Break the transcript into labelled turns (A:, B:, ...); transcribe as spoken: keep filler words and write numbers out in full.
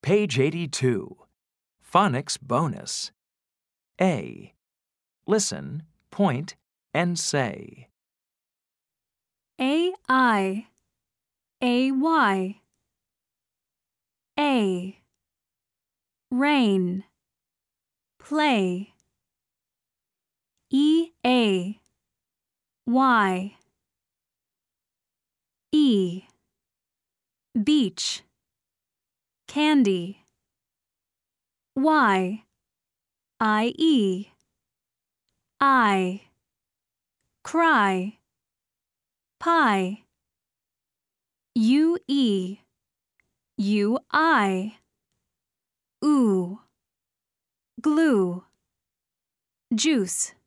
A: Page eighty-two. Phonics bonus. A. Listen, point, and say.
B: A I A Y A Rain Play E A Y E Beach Candy Y I E I Cry Pie U E U I Ooh Glue Juice